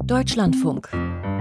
Deutschlandfunk.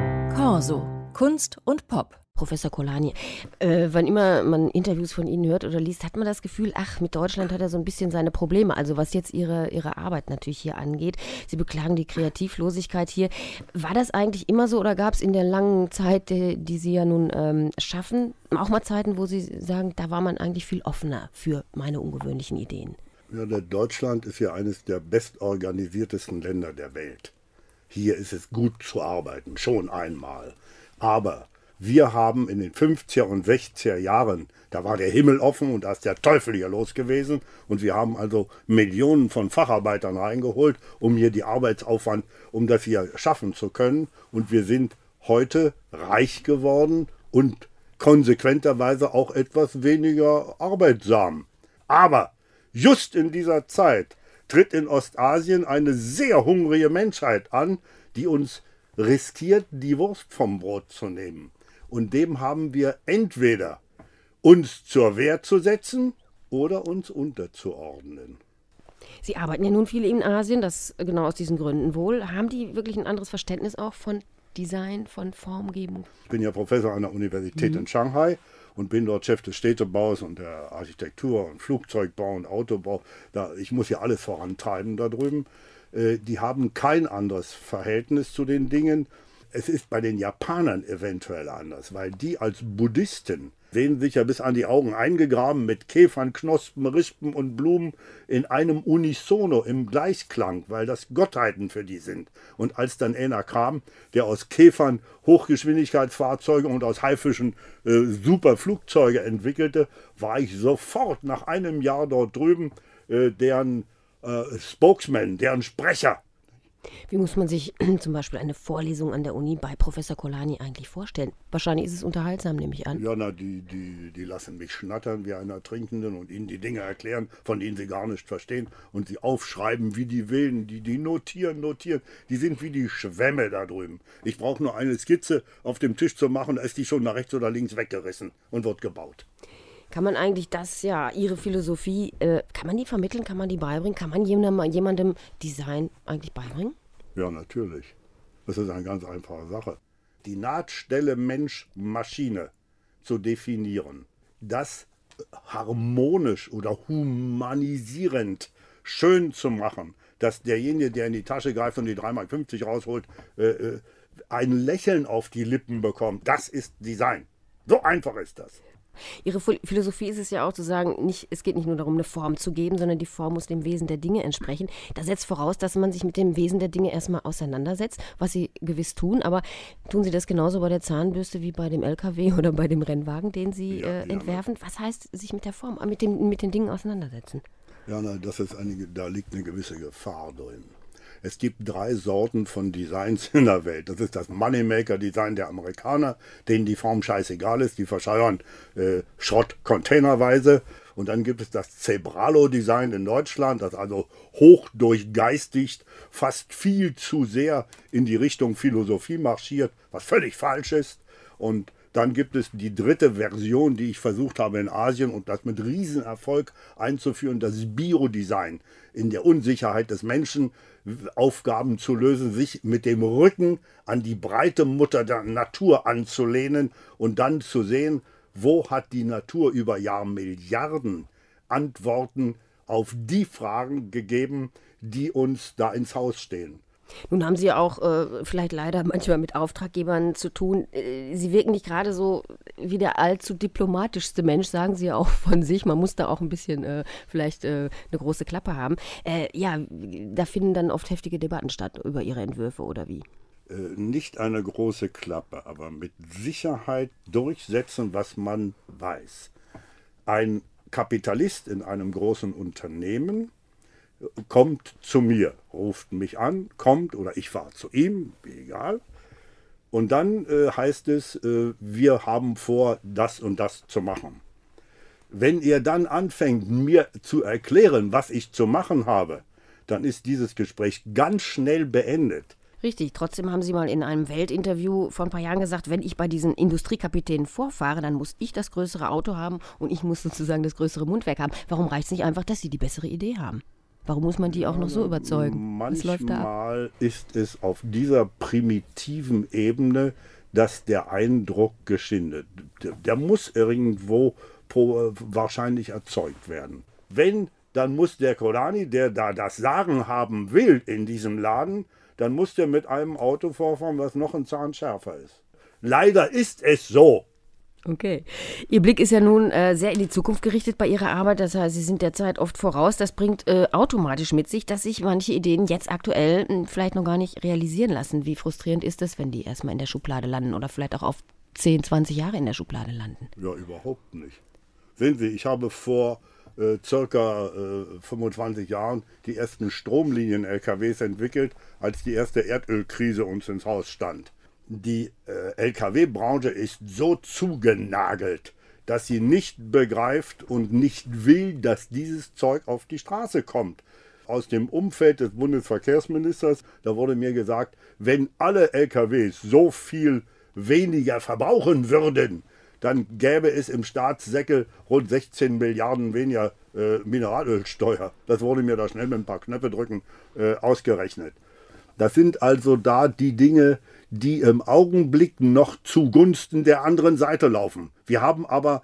Corso. Kunst und Pop. Professor Kolani, wann immer man Interviews von Ihnen hört oder liest, hat man das Gefühl, mit Deutschland hat er so ein bisschen seine Probleme. Also was jetzt Ihre Arbeit natürlich hier angeht. Sie beklagen die Kreativlosigkeit hier. War das eigentlich immer so oder gab es in der langen Zeit, die Sie ja nun schaffen, auch mal Zeiten, wo Sie sagen, da war man eigentlich viel offener für meine ungewöhnlichen Ideen? Ja, Deutschland ist ja eines der bestorganisiertesten Länder der Welt. Hier ist es gut zu arbeiten, schon einmal. Aber wir haben in den 50er und 60er Jahren, da war der Himmel offen und da ist der Teufel hier los gewesen. Und wir haben also Millionen von Facharbeitern reingeholt, um hier die Arbeitsaufwand, um das hier schaffen zu können. Und wir sind heute reich geworden und konsequenterweise auch etwas weniger arbeitsam. Aber just in dieser Zeit tritt in Ostasien eine sehr hungrige Menschheit an, die uns riskiert, die Wurst vom Brot zu nehmen. Und dem haben wir entweder uns zur Wehr zu setzen oder uns unterzuordnen. Sie arbeiten ja nun viel in Asien, das genau aus diesen Gründen wohl. Haben die wirklich ein anderes Verständnis auch von Design, von Formgebung? Ich bin ja Professor an der Universität in Shanghai und bin dort Chef des Städtebaus und der Architektur und Flugzeugbau und Autobau. Ich muss ja alles vorantreiben da drüben. Die haben kein anderes Verhältnis zu den Dingen. Es ist bei den Japanern eventuell anders, weil die als Buddhisten sehen sich ja bis an die Augen eingegraben mit Käfern, Knospen, Rispen und Blumen in einem Unisono, im Gleichklang, weil das Gottheiten für die sind. Und als dann einer kam, der aus Käfern Hochgeschwindigkeitsfahrzeuge und aus Haifischen super Flugzeuge entwickelte, war ich sofort nach einem Jahr dort drüben deren Spokesman, deren Sprecher. Wie muss man sich zum Beispiel eine Vorlesung an der Uni bei Professor Kolani eigentlich vorstellen? Wahrscheinlich ist es unterhaltsam, nehme ich an. Ja, die lassen mich schnattern wie einer Trinkenden und ihnen die Dinge erklären, von denen sie gar nicht verstehen. Und sie aufschreiben, wie die willen, die notieren. Die sind wie die Schwämme da drüben. Ich brauche nur eine Skizze auf dem Tisch zu machen, da ist die schon nach rechts oder links weggerissen und wird gebaut. Kann man eigentlich Ihre Philosophie, kann man die vermitteln, kann man die beibringen? Kann man jemandem Design eigentlich beibringen? Ja, natürlich. Das ist eine ganz einfache Sache. Die Nahtstelle Mensch-Maschine zu definieren, das harmonisch oder humanisierend schön zu machen, dass derjenige, der in die Tasche greift und die 3,50 Mark rausholt, ein Lächeln auf die Lippen bekommt, das ist Design. So einfach ist das. Ihre Philosophie ist es ja auch zu sagen, es geht nicht nur darum, eine Form zu geben, sondern die Form muss dem Wesen der Dinge entsprechen. Das setzt voraus, dass man sich mit dem Wesen der Dinge erstmal auseinandersetzt, was Sie gewiss tun. Aber tun Sie das genauso bei der Zahnbürste wie bei dem LKW oder bei dem Rennwagen, den Sie entwerfen? Was heißt sich mit der Form, mit den Dingen auseinandersetzen? Ja, da liegt eine gewisse Gefahr drin. Es gibt 3 Sorten von Designs in der Welt. Das ist das Moneymaker-Design der Amerikaner, denen die Form scheißegal ist. Die verscheuern Schrott containerweise. Und dann gibt es das Zebralo-Design in Deutschland, das also hochdurchgeistigt, fast viel zu sehr in die Richtung Philosophie marschiert, was völlig falsch ist. Und dann gibt es die 3. Version, die ich versucht habe in Asien und das mit Riesenerfolg einzuführen, das Biodesign. In der Unsicherheit des Menschen Aufgaben zu lösen, sich mit dem Rücken an die breite Mutter der Natur anzulehnen und dann zu sehen, wo hat die Natur über Jahrmilliarden Antworten auf die Fragen gegeben, die uns da ins Haus stehen. Nun haben Sie ja auch vielleicht leider manchmal mit Auftraggebern zu tun. Sie wirken nicht gerade so wie der allzu diplomatischste Mensch, sagen Sie ja auch von sich. Man muss da auch ein bisschen vielleicht eine große Klappe haben. Da finden dann oft heftige Debatten statt über Ihre Entwürfe oder wie? Nicht eine große Klappe, aber mit Sicherheit durchsetzen, was man weiß. Ein Kapitalist in einem großen Unternehmen kommt zu mir, ruft mich an, kommt oder ich fahre zu ihm, egal. Und dann heißt es, wir haben vor, das und das zu machen. Wenn ihr dann anfängt, mir zu erklären, was ich zu machen habe, dann ist dieses Gespräch ganz schnell beendet. Richtig, trotzdem haben Sie mal in einem Weltinterview vor ein paar Jahren gesagt, wenn ich bei diesen Industriekapitänen vorfahre, dann muss ich das größere Auto haben und ich muss sozusagen das größere Mundwerk haben. Warum reicht es nicht einfach, dass Sie die bessere Idee haben? Warum muss man die auch noch so überzeugen? Was läuft da ab? Manchmal ist es auf dieser primitiven Ebene, dass der Eindruck geschindet. Der muss irgendwo wahrscheinlich erzeugt werden. Wenn, dann muss der Kolani, der da das Sagen haben will in diesem Laden, dann muss der mit einem Auto vorfahren, was noch ein Zahn schärfer ist. Leider ist es so. Okay. Ihr Blick ist ja nun sehr in die Zukunft gerichtet bei Ihrer Arbeit. Das heißt, Sie sind der Zeit oft voraus. Das bringt automatisch mit sich, dass sich manche Ideen jetzt aktuell vielleicht noch gar nicht realisieren lassen. Wie frustrierend ist es, wenn die erstmal in der Schublade landen oder vielleicht auch auf 10, 20 Jahre in der Schublade landen? Ja, überhaupt nicht. Sehen Sie, ich habe vor circa 25 Jahren die ersten Stromlinien-LKWs entwickelt, als die erste Erdölkrise uns ins Haus stand. Die LKW-Branche ist so zugenagelt, dass sie nicht begreift und nicht will, dass dieses Zeug auf die Straße kommt. Aus dem Umfeld des Bundesverkehrsministers, da wurde mir gesagt, wenn alle LKWs so viel weniger verbrauchen würden, dann gäbe es im Staatssäckel rund 16 Milliarden weniger Mineralölsteuer. Das wurde mir da schnell mit ein paar Knöpfe drücken ausgerechnet. Das sind also da die Dinge, die im Augenblick noch zugunsten der anderen Seite laufen. Wir haben aber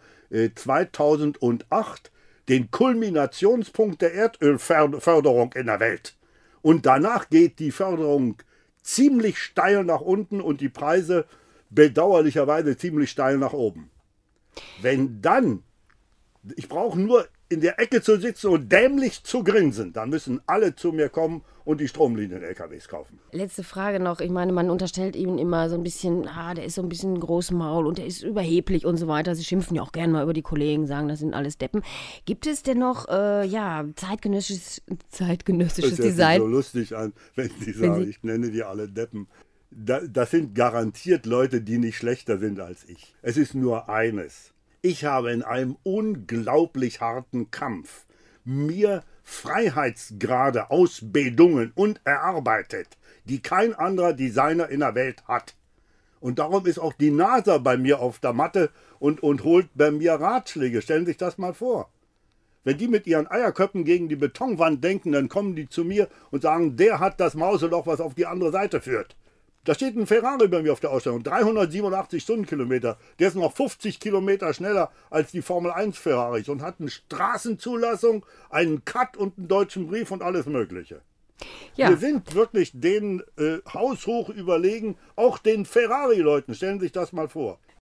2008 den Kulminationspunkt der Erdölförderung in der Welt. Und danach geht die Förderung ziemlich steil nach unten und die Preise bedauerlicherweise ziemlich steil nach oben. Wenn dann, ich brauche nur in der Ecke zu sitzen und dämlich zu grinsen, dann müssen alle zu mir kommen und die Stromlinien-LKWs kaufen. Letzte Frage noch. Ich meine, man unterstellt ihm immer so ein bisschen, der ist so ein bisschen Großmaul und der ist überheblich und so weiter. Sie schimpfen ja auch gerne mal über die Kollegen, sagen, das sind alles Deppen. Gibt es denn noch, zeitgenössisches Das hört Design? sich so lustig an, wenn Sie sagen, ich nenne die alle Deppen. Das sind garantiert Leute, die nicht schlechter sind als ich. Es ist nur eines. Ich habe in einem unglaublich harten Kampf mir Freiheitsgrade ausbedungen und erarbeitet, die kein anderer Designer in der Welt hat. Und darum ist auch die NASA bei mir auf der Matte und holt bei mir Ratschläge. Stellen Sie sich das mal vor. Wenn die mit ihren Eierköpfen gegen die Betonwand denken, dann kommen die zu mir und sagen, der hat das Mauseloch, was auf die andere Seite führt. Da steht ein Ferrari bei mir auf der Ausstellung, 387 Stundenkilometer. Der ist noch 50 Kilometer schneller als die Formel 1 Ferraris und hat eine Straßenzulassung, einen Cut und einen deutschen Brief und alles Mögliche. Ja. Wir sind wirklich denen haushoch überlegen, auch den Ferrari-Leuten. Stellen Sie sich das mal vor.